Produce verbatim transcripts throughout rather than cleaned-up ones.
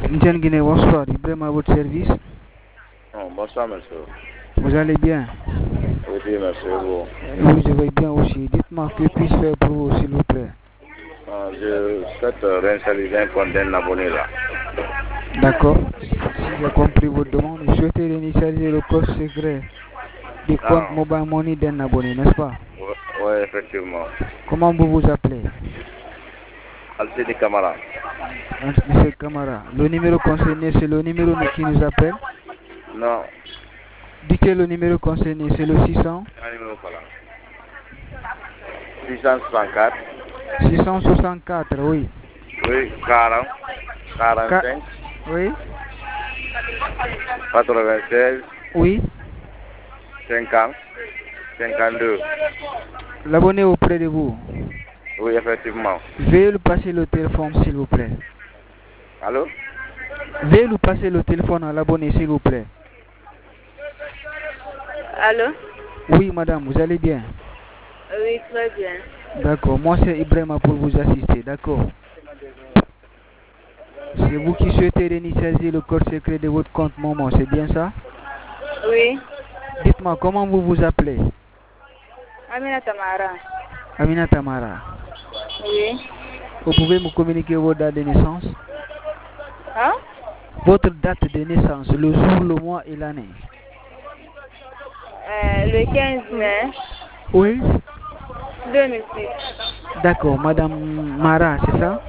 Ndian Guinée, bonsoir. Ibrahim à votre service. Oh, bonsoir, monsieur. Vous allez bien? Oui, bien, merci. Vous. Oui, je vais bien aussi. Dites-moi, que puis-je faire pour vous, s'il vous plaît? Ah, je souhaite réinstaliser un compte d'un abonné là. D'accord. Si j'ai compris votre demande, vous souhaitez réinitialiser le code secret du compte Ah, Mobile Money d'un abonné, n'est-ce pas? oui, effectivement. Comment vous vous appelez? Alcide Camara. Monsieur Camara. Le numéro concerné, c'est le numéro qui nous appelle. Non. Dites le numéro concerné, c'est le six cents. Un numéro pas là. six cent soixante-quatre. six cent soixante-quatre, oui. Oui, quarante. quarante-cinq. Oui. quatre-vingt-seize. Oui. cinquante. cinquante-deux. L'abonné auprès de vous. Oui, effectivement. Veuillez lui passer le téléphone, s'il vous plaît. Allô? Veuillez lui passer le téléphone à l'abonné, s'il vous plaît. Allô? Oui, madame, vous allez bien? Oui, très bien. D'accord, moi c'est Ibrahima pour vous assister, d'accord? C'est vous qui souhaitez réinitialiser le code secret de votre compte Momo, c'est bien ça? Oui. Dites-moi, comment vous vous appelez? Amina Tamara. Amina Tamara. Oui. Vous pouvez me communiquer votre date de naissance? Hein? Votre date de naissance, le jour, le mois et l'année. Euh, le quinze mai Oui. deux mille six. D'accord, madame Mara, c'est ça?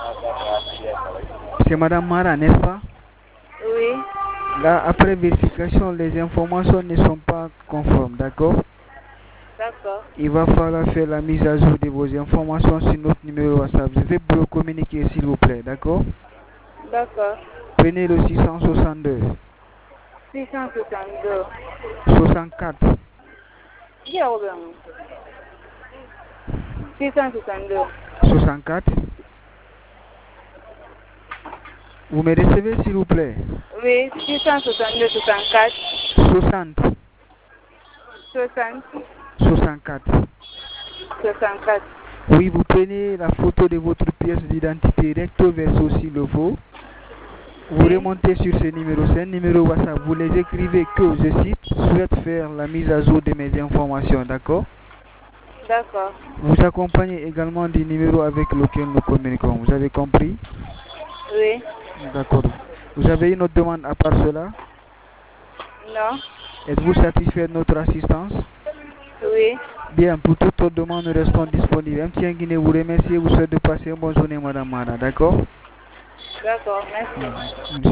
C'est madame Mara, n'est-ce pas? Oui. Là, après vérification, les informations ne sont pas conformes, d'accord? D'accord. Il va falloir faire la mise à jour de vos informations sur notre numéro WhatsApp. Je vais vous le communiquer, s'il vous plaît, d'accord? D'accord. Prenez le six cent soixante-deux. six cent soixante-deux. soixante-quatre. Qui a ouvert? six cent soixante-deux. soixante-quatre. Vous me recevez, s'il vous plaît? Oui, six cent soixante-deux, soixante-quatre. soixante. soixante. soixante-quatre. soixante-quatre. Oui, vous prenez la photo de votre pièce d'identité recto verso s'il le faut. Vous Oui. remontez sur ce numéro, c'est un numéro WhatsApp. Vous les écrivez que, je cite, souhaite faire la mise à jour de mes informations, d'accord? D'accord. Vous accompagnez également du numéro avec lequel nous communiquons. Vous avez compris? Oui. D'accord. Vous avez une autre demande à part cela? Non. Êtes-vous satisfait de notre assistance? Oui. Bien, pour toute autre demande, nous restons disponibles. M T N Guinée vous remercie et vous souhaite de passer une bonne journée, madame Mara, d'accord? D'accord, merci. Mmh.